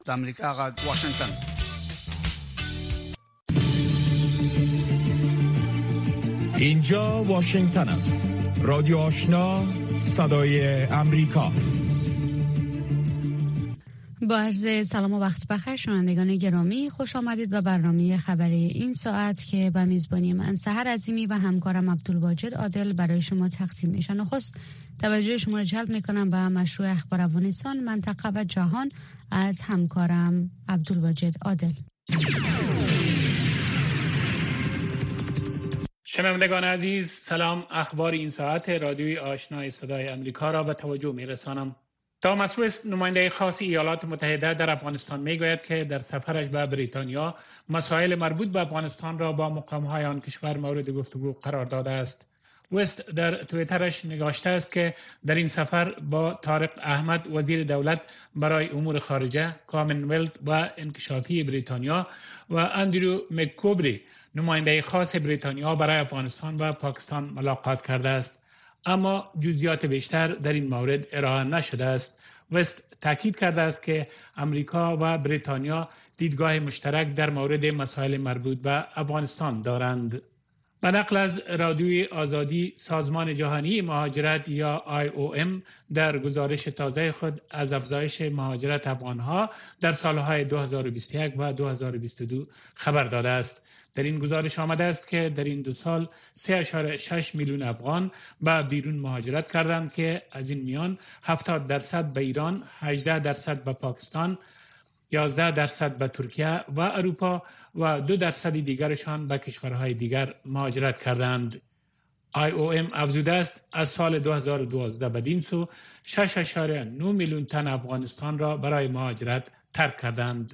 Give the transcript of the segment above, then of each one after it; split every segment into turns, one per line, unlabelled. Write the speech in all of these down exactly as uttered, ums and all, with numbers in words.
امریکا غږ واشنگتن.
اینجا واشنگتن است. رادیو آشنا، صدای امریکا.
با عرض سلام و وقت بخیر شنوندگان گرامی، خوش آمدید به برنامه خبری این ساعت که به میزبانی من سحر عظیمی و همکارم عبدالواجد عادل برای شما تقدیم میشه. نخست توجه شما را جلب میکنم به مشروع اخبار افغانستان، منطقه و جهان از همکارم عبدالواجد عادل.
شنوندگان عزیز، سلام. اخبار این ساعت رادیوی آشنای صدای امریکا را به توجه میرسانم. توماس وست، نماینده خاص ایالات متحده در افغانستان، میگوید که در سفرش به بریتانیا مسائل مربوط به افغانستان را با مقام‌های آن کشور مورد گفتگو قرار داده است. وست در توییترش نگاشته است که در این سفر با طارق احمد، وزیر دولت برای امور خارجه، کامنولت و انکشافی بریتانیا، و اندرو مککوبری، نماینده خاص بریتانیا برای افغانستان و پاکستان ملاقات کرده است، اما جزئیات بیشتر در این مورد ارائه نشده است. وست تاکید کرده است که امریکا و بریتانیا دیدگاه مشترک در مورد مسائل مربوط به افغانستان دارند. به نقل از رادیوی آزادی، سازمان جهانی مهاجرت یا آی او ام در گزارش تازه خود از افزایش مهاجرت افغانها در سالهای دو هزار و بیست و یک و دو هزار و بیست و دو خبر داده است. در این گزارش آمده است که در این دو سال سه ممیز شش میلیون افغان به بیرون مهاجرت کردند که از این میان هفتاد درصد به ایران، هجده درصد به پاکستان، یازده درصد به ترکیه و اروپا و دو درصد دیگرشان به کشورهای دیگر مهاجرت کردند. آی او ام افزوده است از سال دو هزار و دوازده بدین سو شش ممیز نه میلیون تن افغانستان را برای مهاجرت ترک کردند.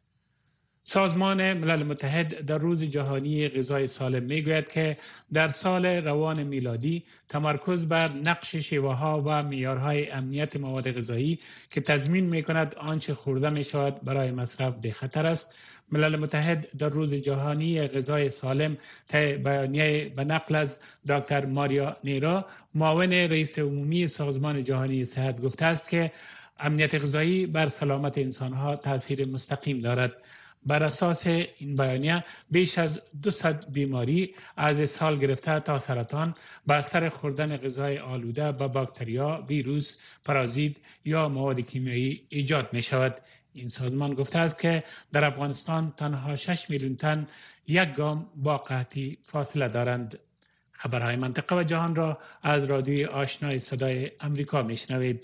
سازمان ملل متحد در روز جهانی غذای سالم میگوید که در سال روان میلادی تمرکز بر نقش شیوه‌ها و معیارهای امنیت مواد غذایی که تضمین میکند آنچه خورده میشود برای مصرف بی خطر است. ملل متحد در روز جهانی غذای سالم طی بیانیه به نقل از دکتر ماریا نیرا، معاون رئیس عمومی سازمان جهانی صحت، گفته است که امنیت غذایی بر سلامت انسانها تاثیر مستقیم دارد. بر اساس این بیانیه بیش از دویست بیماری از اسهال گرفته تا سرطان به اثر خوردن غذای آلوده به باکتریا، ویروس، پارازیت یا مواد کیمیایی ایجاد می شود. این سازمان گفته است که در افغانستان تنها شش میلیون تن یک گام با قحطی فاصله دارند. خبرهای منطقه و جهان را از رادیوی آشنای صدای امریکا می شنوید.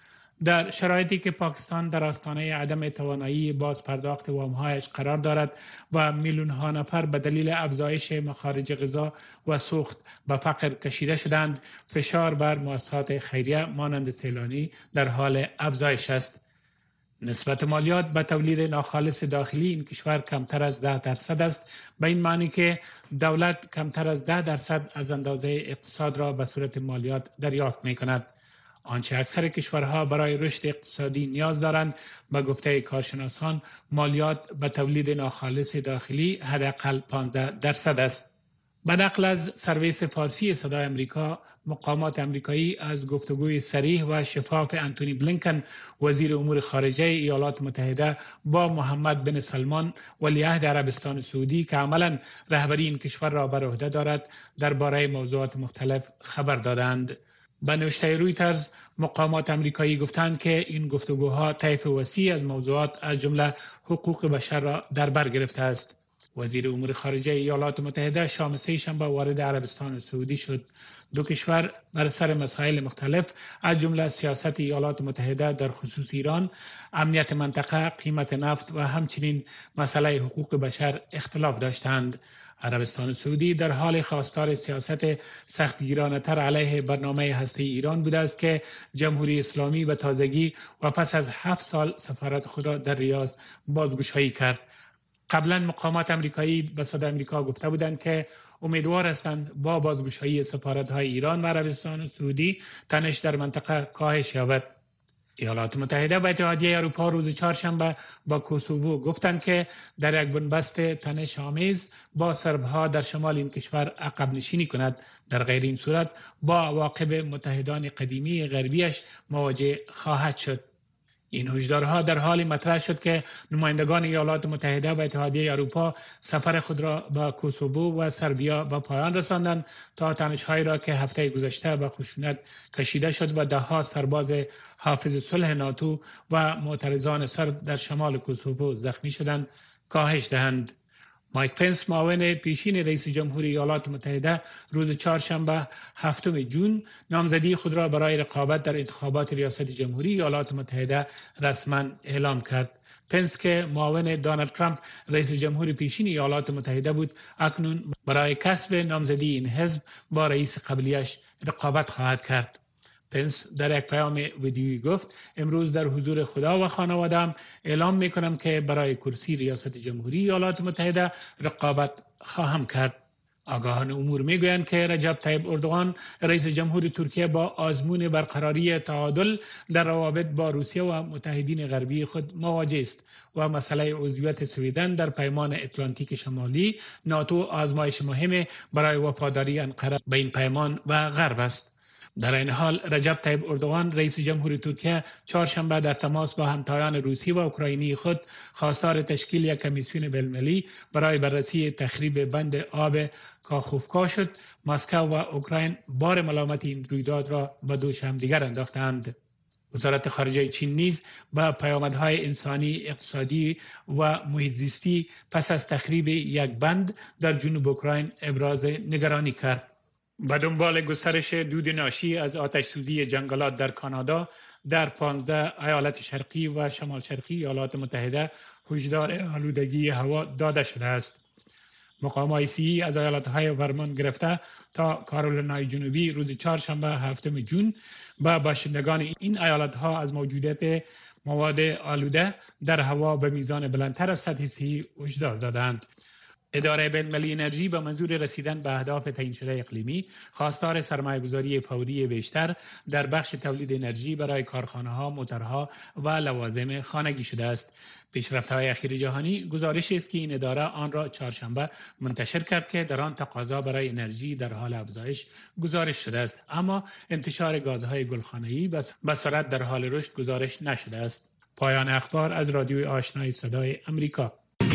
در شرایطی که پاکستان در آستانه عدم توانایی باز پرداخت وام‌هایش قرار دارد و میلیون ها نفر به دلیل افزایش مخارج غذا و سوخت به فقر کشیده شدند، فشار بر مؤسسات خیریه مانند سیلانی در حال افزایش است. نسبت مالیات به تولید ناخالص داخلی این کشور کمتر از ده درصد است، به این معنی که دولت کمتر از ده درصد از اندازه اقتصاد را به صورت مالیات دریافت می کند. آنچه اکثر کشورها برای رشد اقتصادی نیاز دارند، به گفته کارشناسان مالیات به تولید ناخالص داخلی حداقل پانزده درصد است. به نقل از سرویس فارسی صدای امریکا، مقامات امریکایی از گفتگوی صریح و شفاف انتونی بلینکن، وزیر امور خارجه ایالات متحده، با محمد بن سلمان، ولیعهد عربستان سعودی که عملاً رهبری این کشور را بر عهده دارد، درباره موضوعات مختلف خبر دادند. به نوشته رویترز، مقامات امریکایی گفتند که این گفتگوها طیف وسیع از موضوعات از جمله حقوق بشر را در بر گرفته است. وزیر امور خارجه ایالات متحده شام سه‌شنبه وارد عربستان سعودی شد. دو کشور بر سر مسائل مختلف از جمله سیاست ایالات متحده در خصوص ایران، امنیت منطقه، قیمت نفت و همچنین مسئله حقوق بشر اختلاف داشتند. عربستان سعودی در حال خواستار سیاست سختگیرانه‌تر علیه برنامه هسته‌ای ایران بوده است که جمهوری اسلامی به تازگی و پس از هفت سال سفارت خود را در ریاض بازگشایی کرد. قبلا مقامات امریکایی به صدای امریکا گفته بودند که امیدوار هستند با بازگشایی سفارت‌های ایران و عربستان سعودی تنش در منطقه کاهش یابد. ایالات متحده و اتحادیه اروپا روز چهارشنبه با کوسوو گفتند که در یک بنبست تنش آمیز با سربها در شمال این کشور عقب نشینی کند. در غیر این صورت با عواقب متحدان قدیمی غربیش مواجه خواهد شد. این هشدارها در حالی مطرح شد که نمایندگان ایالات متحده و اتحادیه اروپا سفر خود را به کوسوو و سربیا به پایان رساندند تا تنش‌هایی را که هفته گذشته به خشونت کشیده شد و ده‌ها سرباز حافظ صلح ناتو و معترضان سرب در شمال کوسوو زخمی شدند کاهش دهند. مایک پنس معاون پیشین رئیس جمهوری ایالات متحده روز چهارشنبه هفتم جون نامزدی خود را برای رقابت در انتخابات ریاست جمهوری ایالات متحده رسما اعلام کرد. پنس که معاون دونالد ترامپ رئیس جمهوری پیشین ایالات متحده بود، اکنون برای کسب نامزدی این حزب با رئیس قبلیش رقابت خواهد کرد. پنس در یک پیام ویدیویی گفت امروز در حضور خدا و خانواده‌ام اعلام می‌کنم که برای کرسی ریاست جمهوری ایالات متحده رقابت خواهم کرد. آگاهان امور میگویند که رجب طیب اردوغان رئیس جمهور ترکیه با آزمون برقراری تعادل در روابط با روسیه و متحدین غربی خود مواجه است و مسئله عضویت سویدن در پیمان اتلانتیک شمالی ناتو آزمایش مهم برای وفاداری انقره به این پیمان و غرب است. در این حال رجب طیب اردوغان رئیس جمهور ترکیه چهارشنبه در تماس با همتایان روسی و اوکراینی خود خواستار تشکیل یک کمیسیون بین‌المللی برای بررسی تخریب بند آب کاخوفکا شد. مسکو و اوکراین بار ملامت این رویداد را به دوش همدیگر انداختند. وزارت خارجه چین نیز با پیامدهای انسانی، اقتصادی و محیط زیستی پس از تخریب یک بند در جنوب اوکراین ابراز نگرانی کرد. به دنبال گسترش دود ناشی از آتش سوزی جنگلات در کانادا در پانزده ایالت شرقی و شمال شرقی ایالات متحده هشدار آلودگی هوا داده شده است. مقامات سیاسی از ایالت‌های ورمون گرفته تا کارولینای جنوبی روز چهارشنبه هفتم جون با باشندگان این ایالت‌ها از موجودیت مواد آلوده در هوا به میزان بلندتر از سطح صحی هشدار دادند. اداره بین‌المللی انرژی به منظور رسیدن به اهداف تعیین شده اقلیمی خواستار سرمایه‌گذاری فوری بیشتر در بخش تولید انرژی برای کارخانه‌ها، موتورها و لوازم خانگی شده است. پیشرفت‌های اخیر جهانی گزارشی است که این اداره آن را چهارشنبه منتشر کرد که در آن تقاضا برای انرژی در حال افزایش گزارش شده است، اما انتشار گازهای گلخانه‌ای به سرعت در حال رشد گزارش نشده است. پایان اخبار از رادیوی آشنای صدای امریکا.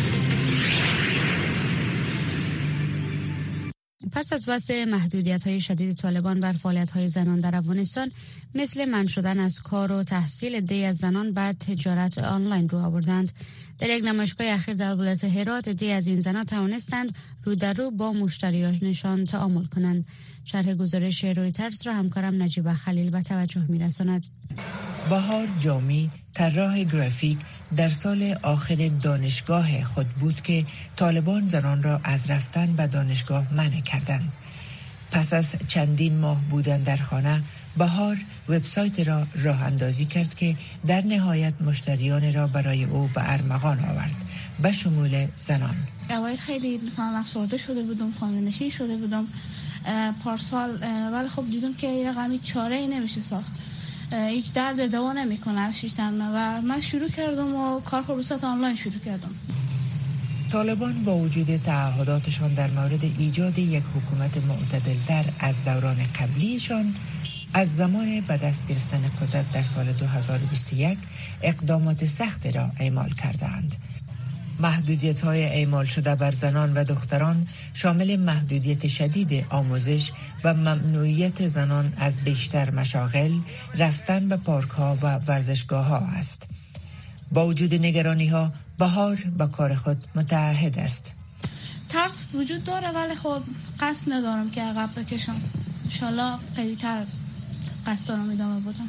پس از وضع محدودیت‌های شدید طالبان بر فعالیت‌های زنان در افغانستان مثل منع شدن از کار و تحصیل عده‌ای از زنان بعد تجارت آنلاین رو آوردند. در یک نمایشگاه اخیر در ولایت هرات عده‌ای از این زنان توانستند رو در رو با مشتریانشان تعامل کنند. شرح گزارش رویترز را همکارم نجیبه خلیل به توجه می‌رساند.
بهار جامی طراح گرافیک در سال آخر دانشگاه خود بود که طالبان زنان را از رفتن به دانشگاه منع کردند. پس از چندین ماه بودن در خانه، بهار وبسایت را راه اندازی کرد که در نهایت مشتریان را برای او به ارمغان آورد، به شمول زنان.
اول خیلی مثلا افسرده شده بودم، خانه‌نشین شده بودم پارسال، ولی خب دیدم که این رقمی چاره ای نمیشه ساخت، هیچ درد دوا نمیکنه از شیشتن و من شروع کردم و کار خلوصات آنلاین شروع کردم.
طالبان با وجود تعهداتشان در مورد ایجاد یک حکومت معتدل‌تر از دوران قبلیشان، از زمان به دست گرفتن قدرت در سال دو هزار و بیست و یک اقدامات سخت را اعمال کردند. محدودیت‌های اعمال شده بر زنان و دختران شامل محدودیت شدید آموزش و ممنوعیت زنان از بیشتر مشاغل، رفتن به پارک‌ها و ورزشگاه‌ها است. با وجود نگرانی‌ها، بهار با کار خود متعهد است.
ترس وجود داره ولی خب قصد ندارم که عقب بکشم. انشالله قوی‌تر قصد دارم ادامه بدم.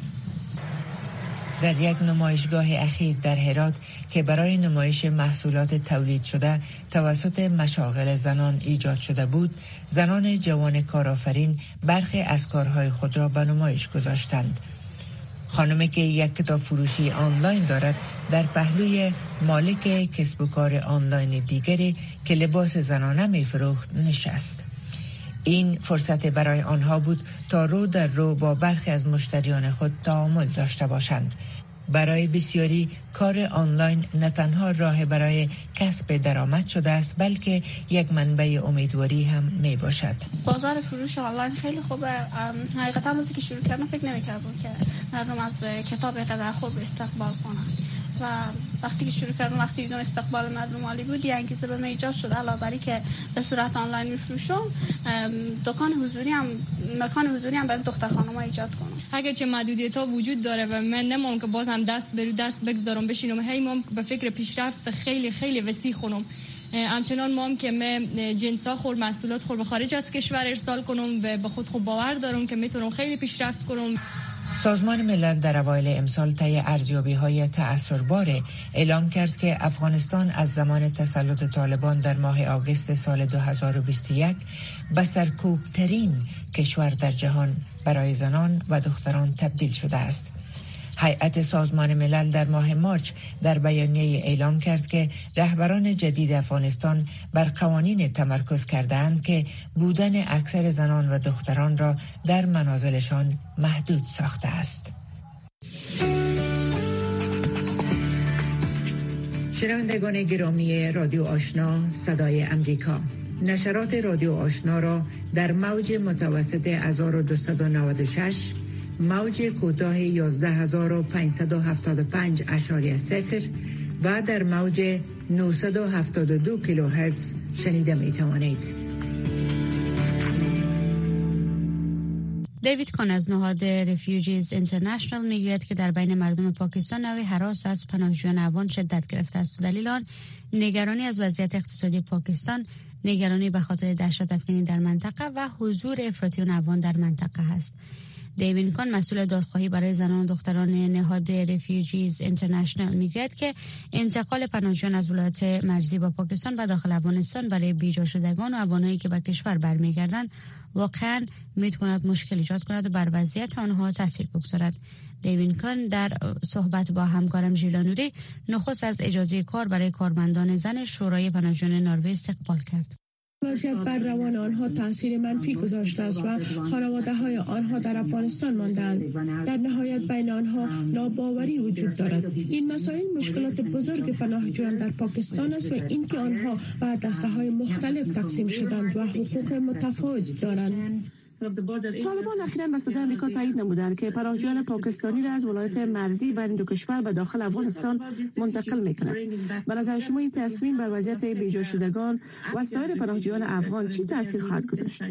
در یک نمایشگاه اخیر در هرات که برای نمایش محصولات تولید شده توسط مشاغل زنان ایجاد شده بود، زنان جوان کارآفرین برخی از کارهای خود را به نمایش گذاشتند. خانمی که یک کتاب فروشی آنلاین دارد در پهلوی مالک کسب و کار آنلاین دیگری که لباس زنانه می فروخت نشست. این فرصت برای آنها بود تا رو در رو با برخی از مشتریان خود تعامل داشته باشند. برای بسیاری کار آنلاین نه تنها راه برای کسب درآمد شده است بلکه یک منبع امیدواری هم می باشد.
بازار فروش آنلاین خیلی خوبه. حقیقتا از که شروع کردم فکر نمی‌کردم که مردم از کتاب قدر خوب استقبال کنن و وقتی که شروع کردم وقتی دیدم استقبال مردم عالی بود یه انگیزه به من ایجاد شد علاوه بر که به صورت آنلاین می‌فروشم دکان حضوری هم مکان حضوری هم برای دختر خانم‌ها ایجاد کنم.
اگرچه محدودیت‌ها وجود داره و من نمام که باز هم دست برو دست بگذارم بشینم هی مام به فکر پیشرفت خیلی خیلی وسیع خونم. همچنان مام که من جنسا خور محصولات خور به خارج از کشور ارسال کنم و به خود خوب باور دارم که میتونم خیلی پیشرفت کنم.
سازمان ملل در اوایل امسال طی ارزیابی‌های تأثیربار اعلام کرد که افغانستان از زمان تسلط طالبان در ماه آگوست سال دو هزار و بیست و یک به سرکوب‌ترین کشور در جهان برای زنان و دختران تبدیل شده است. هیئت سازمان ملل در ماه مارچ در بیانیه اعلام کرد که رهبران جدید افغانستان بر قوانین تمرکز کردند که بودن اکثر زنان و دختران را در منازلشان محدود ساخته است. شنوندگان گرامی رادیو آشنا صدای امریکا، نشرات رادیو آشنا را در موج متوسط هزار و دویست و نود و شش، موج کوتاه یازده هزار و پانصد و هفتاد و پنج اشاری صفر و در موج نهصد و هفتاد و دو کیلوهرتز شنیده می توانید.
دیوید کان از نهاد رفیوجیز اینترنشنال میگوید که در بین مردم پاکستان نوع هراس از پناهجویان افغان شدت گرفته است. دلیل آن نگرانی از وضعیت اقتصادی پاکستان، نگرانی به خاطر دهشت افکنی در منطقه و حضور افراطیون افغان در منطقه است. دیوید کان مسئول دادخواهی برای زنان و دختران نهاد رفیوجیز اینترنشنال میگوید که انتقال پناهجویان از ولایت مرزی با پاکستان و داخل افغانستان برای بیجا شدگان و افغانایی که به کشور برمیگردند واقعا میتواند مشکل ایجاد کند و بر وضعیت آنها تاثیر بگذارد. دیوید کان در صحبت با همکارم ژیلا نوری نخست از اجازه کار برای کارمندان زن شورای پناهجویان نروژ استقبال کرد.
وضعیت بر روان آنها تاثیر منفی گذاشته است و خانواده های آنها در افغانستان ماندند. در نهایت بین آنها ناباوری وجود دارد. این مسائل مشکلات بزرگ پناهجویان در پاکستان است و اینکه آنها به دسته های مختلف تقسیم شدند و حقوق متفاوت دارند.
طالبان اخیراً به صدای آمریکا تایید نمودند که پناهجویان پاکستانی را از ولایت مرزی بین دو کشور به داخل افغانستان منتقل می‌کنند. به نظر شما این تصمیم بر وضعیت بیجا شدگان و سایر پناهجویان افغان چی تاثیر خواهد گذاشت؟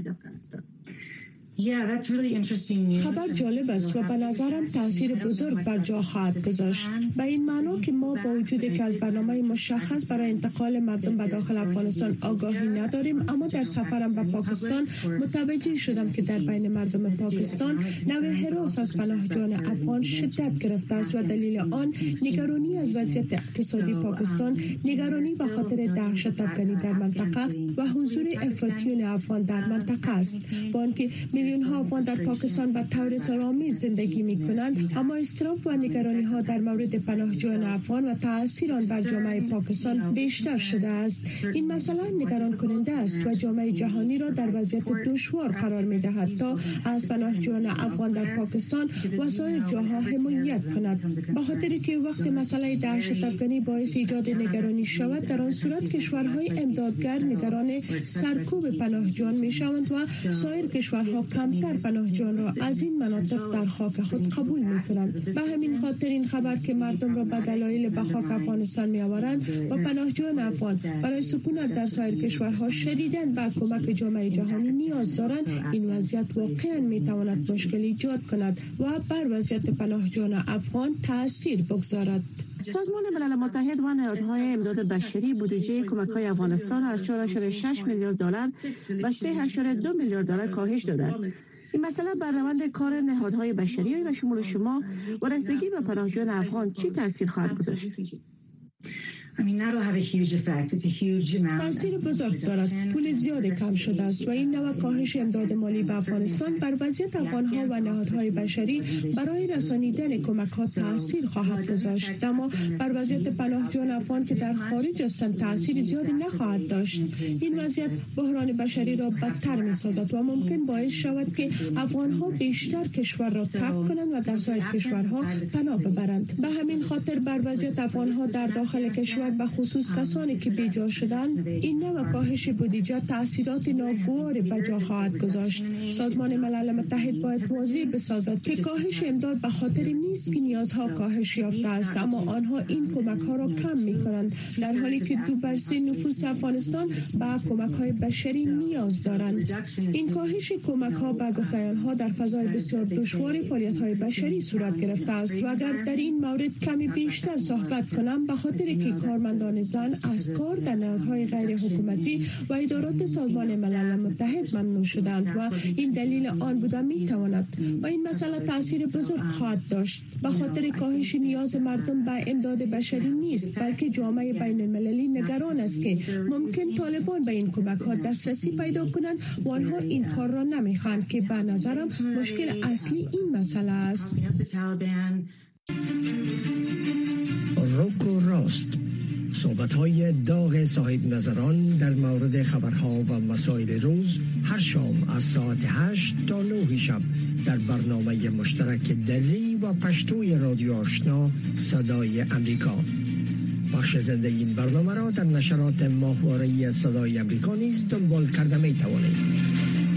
خبر جالب است و به نظرم تاثیر بزرگ بر جا خواهد گذاشت. به این معنا که ما با وجودی که از برنامه مشخص برای انتقال مردم به داخل افغانستان آگاهی نداریم، اما در سفرم به پاکستان متوجه شدم که در بین مردم پاکستان نوع هراس از پناهجویان افغان شدت گرفته است و دلیل آن نگرانی از وضعیت اقتصادی پاکستان، نگرانی به خاطر دهشت افکنی در منطقه و حضور افراطیون افغان در منطقه است. با آنکه میلیون ها افغان در پاکستان به طور سالمی زندگی می کنند، اما اضطراب و نگرانی ها در مورد پناهجویان افغان و تأثیر آن بر جامعه پاکستان بیشتر شده است. این مسئله نگران کننده است و جامعه جهانی را در وضعیت دشوار قرار می دهد تا از پناهجویان افغان در پاکستان و سایر جاها حمایت کند. به خاطر که وقت مسئله دهشت افکنی باعث ایجاد نگرانی شود، در آن صورت کشورهای امدادگر نگران سرکوب پناهجویان می شوند و سایر کشورها کمتر پناهجویان را از این مناطق در خاک خود قبول می کنند. به همین خاطر این خبر که مردم را به دلایل به خاک افغانستان می آورند و پناهجویان افغان برای سکونت در سایر کشورها شدیداً به کمک جامعه جهانی نیاز دارند، این وضعیت واقعاً می تواند مشکل ایجاد کند و بر وضعیت پناهجویان افغان تأثیر بگذارد.
سازمان ملل متحد و نهادهای امداد بشری بودجه کمک‌های افغانستان از چهار ممیز شش میلیارد دلار و سه ممیز دو میلیارد دلار کاهش دادند. این مسئله بر روند کار نهادهای بشری و شمول شما و رسیدگی به پناهجویان افغان چی تاثیر خواهد گذاشت؟
تأثیر بزرگ دارد. پول زیادی کم شده است و این نوع کاهش امداد مالی به افغانستان بر وضعیت افغانها و نهادهای بشری برای رسانیدن کمک ها تأثیر خواهد گذاشت، اما بر وضعیت پناهجویان افغان که در خارج هستند تأثیر زیادی نخواهد داشت. این وضعیت بحران بشری را بدتر می سازد و ممکن باعث شود که افغانها بیشتر کشور را ترک کنند و در سایر کشورها پناه ببرند. به همین خاطر بر وضعیت افغانها در داخل کشور به خصوص کسانی که بیجا شدند این نوع کاهش بودجه تأثیرات ناگواری به جا خواهد گذاشت. سازمان ملل متحد باید واضح بسازد که کاهش امداد به خاطر نیست که نیازها کاهش یافته است، اما آنها این کمک ها را کم می کنند در حالی که دو بر سه نفوس افغانستان به کمک های بشری نیاز دارند. این کاهش کمک ها به گفته آنها در فضای بسیار دشوار فعالیت های بشری صورت گرفته است و اگر در این مورد کمی بیشتر صحبت کنم به خاطر که کارمندان زن از کار در نهادهای غیر حکومتی و ادارات سازمان ملل متحد ممنوع شدند و این دلیل آن بوده می تواند و این مسئله تاثیر بزرگ خواهد داشت. به خاطر کاهش نیاز مردم به امداد بشری نیست بلکه جامعه بین المللی نگران است که ممکن طالبان به این کمک ها دسترسی پیدا کنند و آنها این کار را نمیخواهند که به نظرم مشکل اصلی این مسئله است.
روک و راست، صحبت‌های داغ صاحب نظران در مورد خبرها و مسائل روز هر شام از ساعت هشت تا نه شب در برنامه مشترک دری و پشتوی رادیو آشنا صدای امریکا. بخش زنده این برنامه را در نشرات ماهواره‌ای صدای امریکا نیز دنبال کرده می توانید.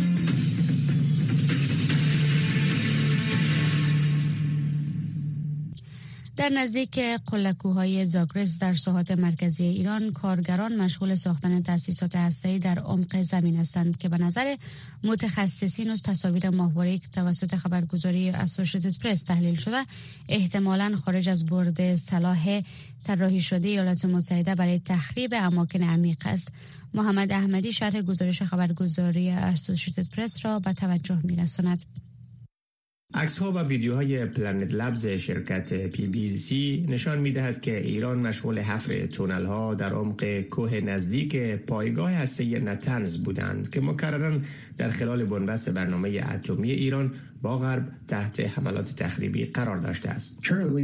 در نزدیک قله‌کوه‌های زاگرس در ساحات مرکزی ایران کارگران مشغول ساختن تأسیسات هسته‌ای در عمق زمین هستند که به نظر متخصصین از تصاویر ماهواره‌ای که توسط خبرگزاری اسوشیتد پرس تحلیل شده احتمالاً خارج از برد صلاح طراحی شده ایالات متحده برای تخریب اماکن عمیق است. محمد احمدی شرح گزارش خبرگزاری اسوشیتد پرس را به توجه می‌رساند.
عکس‌ها و ویدیوهای پلنت لبز شرکت پی بی سی نشان می‌دهد که ایران مشغول حفر تونل‌ها در عمق کوه نزدیک پایگاه هسته‌ای نتنز بودند که مکرراً در خلال بنبست برنامه اتمی ایران با غرب تحت حملات تخریبی قرار داشته است.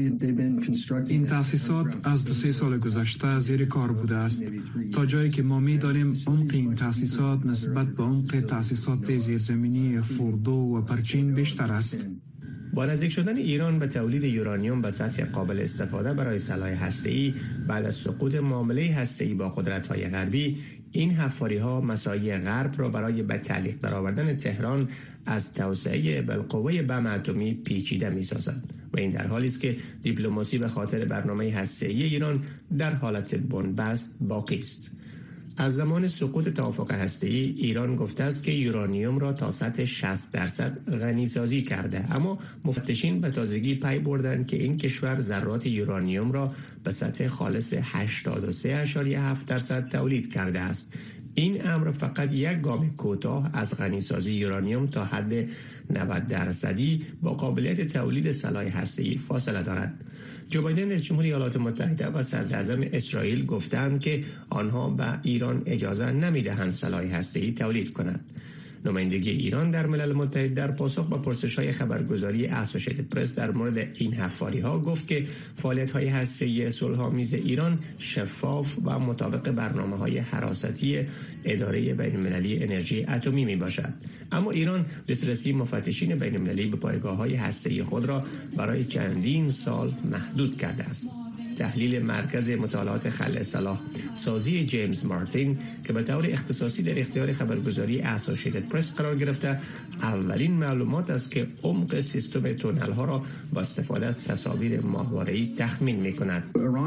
این تأسیسات از دو سه سال گذشته زیر کار بوده است تا جایی که ما می‌دانیم عمق این تأسیسات نسبت به عمق تأسیسات زیرزمینی فوردو و پرچین بیشتر است.
با نزدیک شدن ایران به تولید یورانیوم به سطح قابل استفاده برای سلاح هسته‌ای بعد از سقوط معامله هسته‌ای با قدرت‌های غربی، این حفاری‌ها مساعی غرب را برای به تعلیق درآوردن تهران از توسعه بالقوه بم اتمی پیچیده می‌سازد و این در حالی است که دیپلماسی به خاطر برنامه هسته‌ای ایران در حالت بنبست باقی است. از زمان سقوط توافق هسته‌ای ایران گفته است که یورانیوم را تا سطح شصت درصد غنی‌سازی کرده، اما مفتشین به تازگی پی بردند که این کشور ذرات یورانیوم را به سطح خالص هشتاد و سه اشاریه هفت درصد تولید کرده است. این امر فقط یک گام کوتاه از غنی‌سازی یورانیوم تا حد نود درصدی با قابلیت تولید سلاح هسته‌ای فاصله دارد. جو بایدن رئیس جمهور ایالات متحده و صدر اعظم اسرائیل گفتند که آنها به ایران اجازه نمی‌دهند سلاح هسته‌ای تولید کند. نمایندگی ایران در ملل متحد در پاسخ به پرسش‌های خبرگزاری اسوشیتد پرس در مورد این حفاری‌ها گفت که فعالیت‌های هسته‌ای صلح‌آمیز ایران شفاف و مطابق برنامه‌های حراستی اداره بین‌المللی انرژی اتمی میباشد. اما ایران دسترسی مفتشین بین‌المللی به پایگاه‌های هسته‌ای خود را برای چندین سال محدود کرده است. تحلیل مرکز مطالعات خلع سلاح سازی جیمز مارتین که به طور اختصاصی در اختیار خبرگزاری اسوشیتد پرس قرار گرفته، اولین معلومات است که عمق سیستم تونل ها را با استفاده از تصاویر ماهواره‌ای تخمین می‌کند.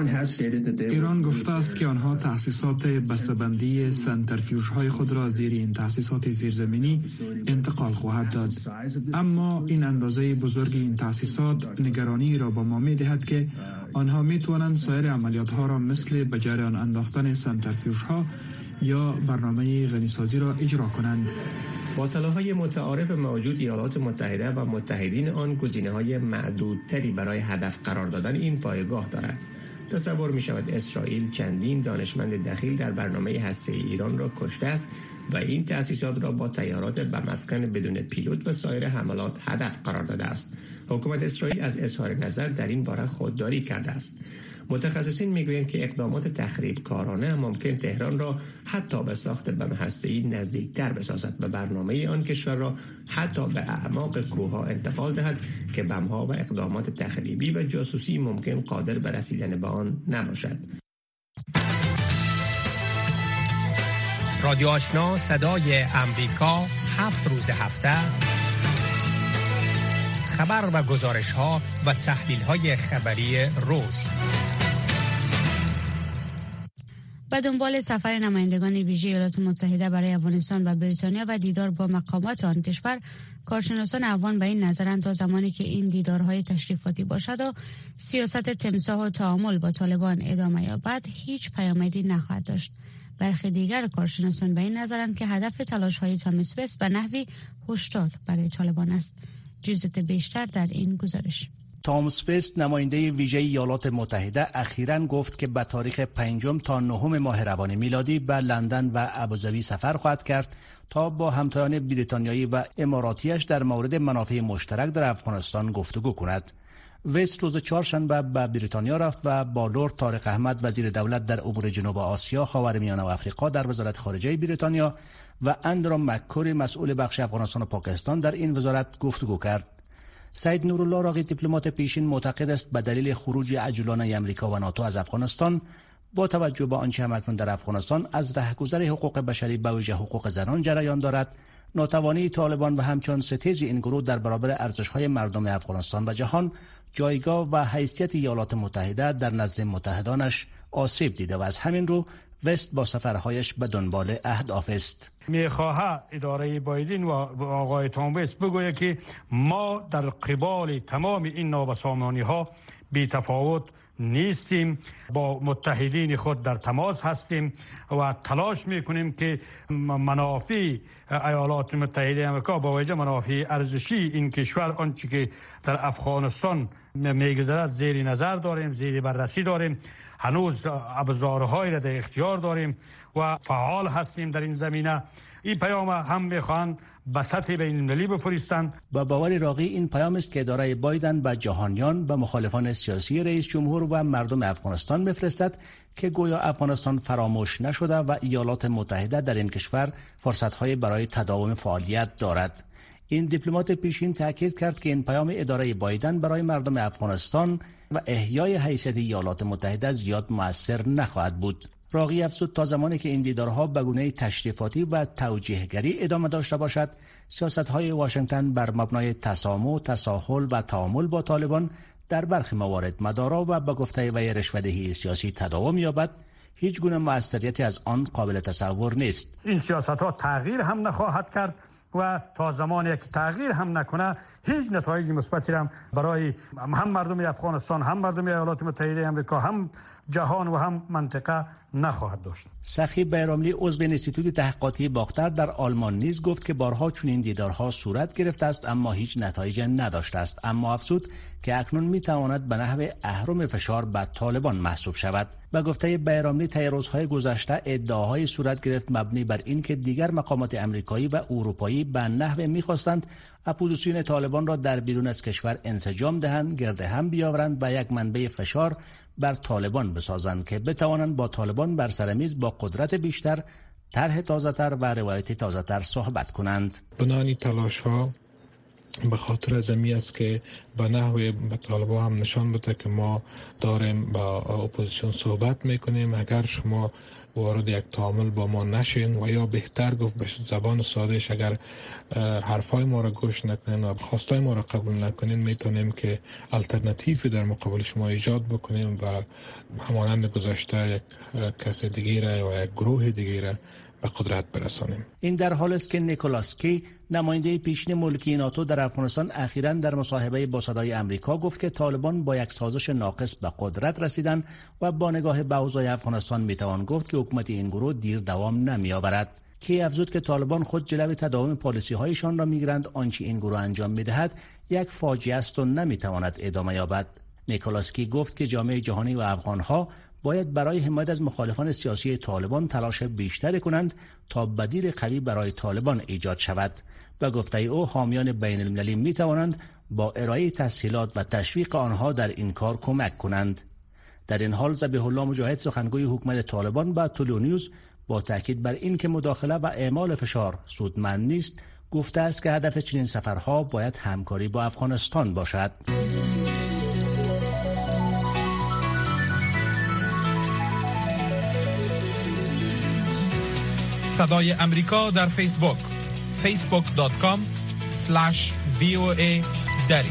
ایران گفته است که آنها تأسیسات بسته‌بندی سنترفیوژ های خود را زیر این تأسیسات زیرزمینی انتقال خواهد داد، اما این اندازه بزرگ این تأسیسات نگرانی را با ما می‌دهد که آنها می‌توانند سایر عملیات ها را مثل به جریان انداختن سنترفیوژ ها یا برنامه غنی‌سازی را اجرا کنند.
با سلاح‌های متعارف موجود ایالات متحده و متحدین آن گزینه‌های معدودتری برای هدف قرار دادن این پایگاه دارد. تصور می شود اسرائیل چندین دانشمند دخیل در برنامه هسته‌ای ایران را کشته است و این تأسیسات را با تیارات بم‌افکن بدون پیلوت و سایر حملات هدف قرار داده است. حکومت اسرائیل از اظهار نظر در این باره خودداری کرده است. متخصصین میگویند که اقدامات تخریبکارانه ممکن تهران را حتی به ساخت بم هسته‌ای نزدیکتر بسازد و برنامه آن کشور را حتی به اعماق کوهها انتقال دهد که بم‌ها و اقدامات تخریبی و جاسوسی ممکن قادر به رسیدن به آن نباشد.
رادیو آشنا صدای امریکا هفت روز هفته خبر و گزارش ها و تحلیل های خبری روز.
به دنبال سفر نمایندگان ویژه ایالات متحده برای افغانستان و بریتانیا و دیدار با مقامات آن کشور، کارشناسان افغان به این نظرند تا زمانی که این دیدارهای تشریفاتی باشد و سیاست تمساح و تعامل با طالبان ادامه یابد، هیچ پیامدی نخواهد داشت. برخی دیگر کارشناسان به این نظرند که هدف تلاش‌های تامس وست به نحوی هشدار برای طالبان است. جزئیات بیشتر در این گزارش.
تامس وست، نماینده ویژه ایالات متحده، اخیراً گفت که به تاریخ پنجم تا نهم ماه روان میلادی به لندن و ابوظبی سفر خواهد کرد تا با همتایان بریتانیایی و اماراتیش در مورد منافع مشترک در افغانستان گفتگو کند. وست روز چهارشنبه به بریتانیا رفت و با لورد طارق احمد، وزیر دولت در امور جنوب آسیا، خاورمیانه و افریقا در وزارت خارجه بریتانیا و اندرا مک‌کوری، مسئول بخش افغانستان و پاکستان در این وزارت گفتگو کرد. سید نورالله راقی، دیپلمات پیشین، معتقد است به دلیل خروج عجولانه امریکا و ناتو از افغانستان، با توجه به آنچه همکنون در افغانستان از رهگذر حقوق بشری به ویژه حقوق زنان جریان دارد، ناتوانی طالبان و همچنان ستیز این گروه در برابر ارزش‌های مردم افغانستان و جهان، جایگاه و حیثیت ایالات متحده در نزد متحدانش آسیب دیده و از همین رو وست با سفرهایش به دنبال اهداف است.
میخواهد اداره بایدن و آقای تام وست بگوید که ما در قبال تمام این نابسامانی ها بی تفاوت نیستیم، با متحدین خود در تماس هستیم و تلاش میکنیم که منافع ایالات متحده آمریکا با وجه منافع ارزشی این کشور، آنچه که در افغانستان میگذرد، زیر نظر داریم، زیر بررسی داریم. هنوز ابزارهایی را در اختیار داریم و فعال هستیم در این زمینه. این پیام هم میخوان به سطح بین المللی بفرستند.
با باور راقی، این پیام است که اداره بایدن به جهانیان و مخالفان سیاسی رئیس جمهور و مردم افغانستان بفرستد که گویا افغانستان فراموش نشده و ایالات متحده در این کشور فرصت‌های برای تداوم فعالیت دارد. این دیپلمات پیشین تاکید کرد که این پیام اداره بایدن برای مردم افغانستان و احیای حیثیت ایالات متحده زیاد مؤثر نخواهد بود. راقی افزود تا زمانی که این دیدارها به گونه تشریفاتی و توجیهگری ادامه داشته باشد، سیاست‌های واشنگتن بر مبنای تسامح، تساهل و تعامل با طالبان در برخی موارد مدارا و به گفته وی رشوه‌دهی سیاسی تداوم یابد، هیچ گونه مؤثریتی از آن قابل تصور نیست.
این سیاست‌ها تغییر هم نخواهد کرد و تا زمانی که تغییر هم نکنه، هیچ نتایج مثبتی هم برای هم مردم افغانستان، هم مردم ایالات متحده آمریکا، هم جهان و هم منطقه نخواهد داشت.
سخی بیراملی، عضو انستیتوت تحقیقاتی باختر در آلمان نیز گفت که بارها چنین دیدارها صورت گرفته است اما هیچ نتایج نداشته است، اما افزود که اکنون میتواند به نحو اهرم فشار بر طالبان محسوب شود. به گفته بیراملی، طی روزهای گذشته ادعاهای صورت گرفت مبنی بر اینکه دیگر مقامات امریکایی و اروپایی به نحو میخواستند اپوزیسیون طالبان را در بیرون از کشور انسجام دهند، گرد هم بیاورند و یک منبع فشار بر طالبان بسازند که بتوانند با طالبان بر سر میز با قدرت بیشتر، طرح تازه‌تر و روایت تازه‌تر صحبت کنند.
بنانی تلاش ها به خاطر زمین است که به نحوی به طالبان هم نشان بده که ما داریم با اپوزیسیون صحبت میکنیم. اگر شما وارد یک تعامل با ما نشین و یا بهتر گفت به زبان سادهش اگر حرفای ما را گوش نکنین و خواستای ما را قبول نکنین، میتونیم که الटरनेटिव در مقابل شما ایجاد بکنیم و همانند گذشته یک کس دیگه را و یک گروه دیگه را به قدرت برسانیم.
این در حال است که نیکولاس کی، نماینده پیشین ملکی ناتو در افغانستان، اخیراً در مصاحبه با صدای آمریکا گفت که طالبان با یک سازش ناقص به قدرت رسیدن و با نگاه به اوضاع افغانستان میتوان گفت که حکومت این گروه دیر دوام نمیآورد. کی افزود که طالبان خود جلوی تداوم پالیسی هایشان را میگیرند، آنچه این گروه انجام میدهد یک فاجعه است و نمیتواند ادامه یابد. نیکولاسکی گفت که جامعه جهانی و افغان‌ها باید برای حمایت از مخالفان سیاسی طالبان تلاش بیشتری کنند تا بدیل قوی برای طالبان ایجاد شود. و گفته او حامیان بین المللی می توانند با ارائه تسهیلات و تشویق آنها در این کار کمک کنند. در این حال ذبیح الله مجاهد سخنگوی حکومت طالبان با طلوع نیوز با تاکید بر این که مداخله و اعمال فشار سودمند نیست گفته است که هدف چنین سفرها باید همکاری با افغانستان باشد.
صدای امریکا در فیسبوک فیسبوک دات کام اسلش وی او ای دری.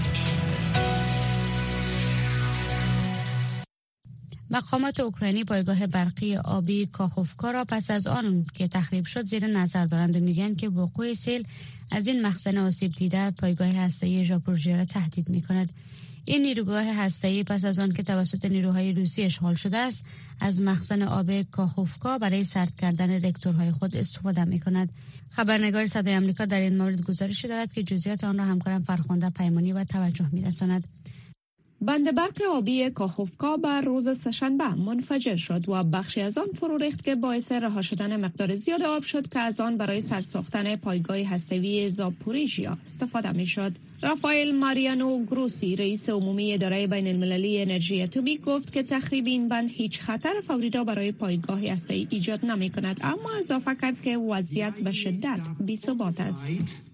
مقامات اوکراینی پایگاه برقی آبی کاخوفکا را پس از آن که تخریب شد زیر نظر دارند و میگن که وقوع سیل از این مخزن آسیب دیده پایگاه هسته‌ای ژاپورژیا را تهدید می‌کند. این نیروگاه هسته‌ای پس از آن که توسط نیروهای روسی اشغال شده است از مخزن آب کاخوفکا برای سرد کردن رکتورهای خود استفاده می‌کند. خبرنگار صدای آمریکا در این مورد گزارشی دارد که جزئیات آن را همکارم فرخنده پیمانی و توجه می‌رساند.
بند برق آبی کاخوفکا بر روز سه‌شنبه منفجر شد و بخشی از آن فرو ریخت که باعث رها شدن مقدار زیاد آب شد که از آن برای سرد ساختن پایگاه هسته‌ای زاپوریژیا استفاده می‌شد. رافائل ماریانو گروسی رئیس عمومی اداره بین المللی انرژی اتمی گفت که تخریب این بند هیچ خطر فوری را برای پایگاه هسته‌ای ایجاد نمی‌کند، اما اضافه کرد که وضعیت به شدت بی‌ثبات است.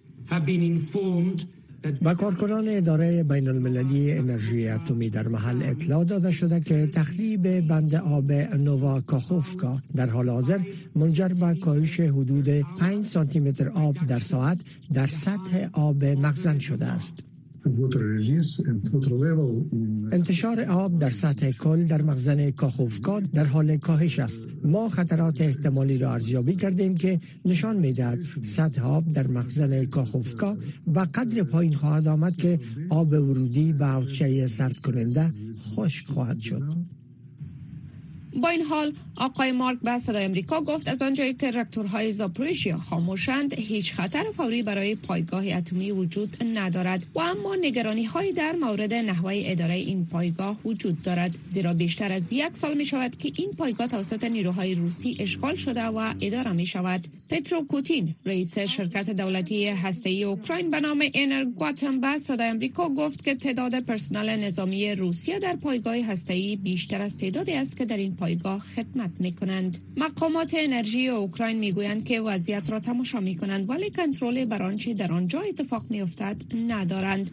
با کارکنان اداره بین المللی انرژی اتمی در محل اطلاع داده شده که تخریب بند آب نووا کاخوفکا در حال حاضر منجر به کاهش حدود پنج سانتی متر آب در ساعت در سطح آب مخزن شده است. انتشار آب در سطح کل در مخزن کاخوفکا در حال کاهش است. ما خطرات احتمالی را ارزیابی کردیم که نشان می‌دهد سطح آب در مخزن کاخوفکا به قدر پایین خواهد آمد که آب ورودی به حوضچه سرد کننده خشک خواهد شد.
با این حال آقای مارک به صدای امریکا گفت از آنجایی که راکتورهای زاپوریژیا خاموشند هیچ خطر فوری برای پایگاه اتمی وجود ندارد و اما نگرانی های در مورد نحوه اداره این پایگاه وجود دارد، زیرا بیشتر از یک سال می شود که این پایگاه توسط نیروهای روسی اشغال شده و اداره می شود. پترو کوتین رئیس شرکت دولتی هسته‌ای اوکراین به نام انرگواتم به صدای امریکا گفت که تعداد پرسنل نظامی روسیه در پایگاه هسته‌ای بیشتر از تعدادی است که در این پایگاه خدمت می‌کنند. مقامات انرژی اوکراین می‌گویند که وضعیت را تماشا می‌کنند ولی کنترل بر آنچه در آنجا اتفاق می‌افتد ندارند.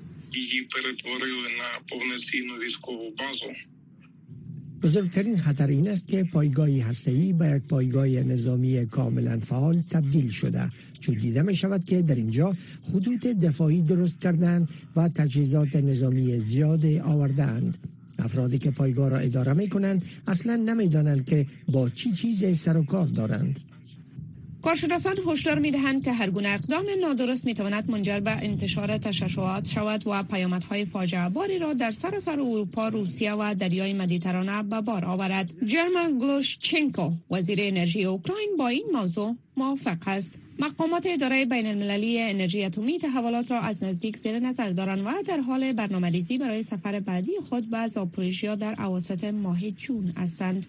بزرگترین خطر این است که پایگاهی هسته‌ای به یک پایگاه نظامی کاملا فعال تبدیل شده، چون دیده می شود که در اینجا خطوط دفاعی درست کردند و تجهیزات نظامی زیاد آوردند. افرادی که پایگاه را اداره می کنند اصلا نمی دانند که با چی چیز سر و کار دارند.
کارشناسان هشدار می دهند که هر گونه اقدام نادرست می تواند منجر به انتشار تشعشعات شود و پیامدهای فاجعه باری را در سراسر اروپا، روسیه و دریای مدیترانه به بار آورد. جرما گلوشچنکو وزیر انرژی اوکراین با این موضوع موافق است. مقامات اداره بین المللی انرژی اتمی تحولات را از نزدیک زیر نظر دارند و در حال برنامه‌ریزی برای سفر بعدی خود به زاپوریژیا در اواسط ماه جون هستند.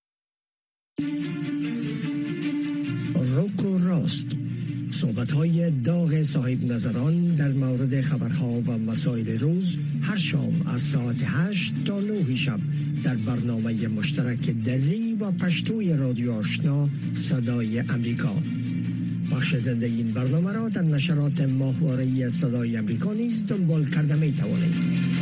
روکو راست، صحبت‌های داغ صاحب نظران در مورد خبرها و مسائل روز هر شام از ساعت هشت تا نه شب در برنامه مشترک دری و پشتوی رادیو آشنا صدای امریکا. بخش زنده این برنامه را در نشرات ماهواره‌ای صدای امریکا نیز دنبال کرده می توانید.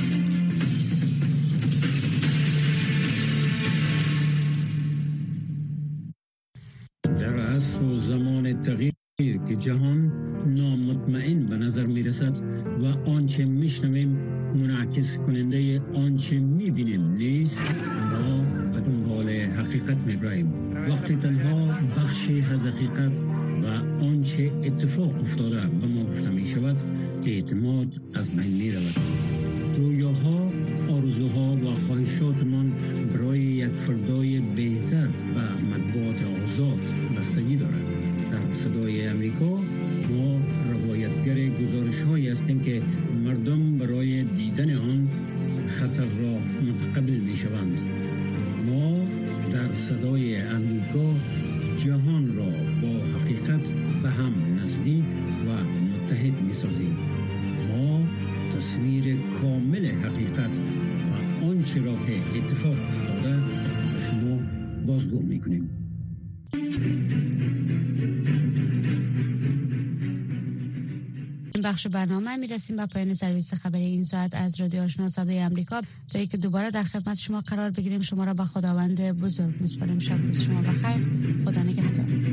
در عصر و زمان تغییر که جهان نامطمئن به نظر می رسد و آنچه می شنویم منعکس کننده آنچه می بینیم نیست، ما به دنبال حقیقت می براییم. وقتی تنها بخشی از حقیقت و آنچه اتفاق افتاده به ما گفته می شود، اعتماد از بین می رود. رویاها، آرزوها و خواهشاتمان برای یک فردای بهتر و مطبوعات آزاد بستگی دارد. در صدای امریکا ما روایتگر گزارش هایی هستیم که مردم برای دیدن آن خطر را صدای امریکا جهان را با حقیقت به هم نزدیک و متحد می سازیم. ما تصویر کامل حقیقت و آنچه را که اتفاق افتاده شما بازگو می کنیم.
این بخش برنامه می رسیم به پایان سرویس خبری این ساعت از رادیو آشنا صدای آمریکا. تا اینکه دوباره در خدمت شما قرار بگیریم، شما را به خداوند بزرگ می‌سپاریم. شب روز شما بخیر. خدا نگهدار.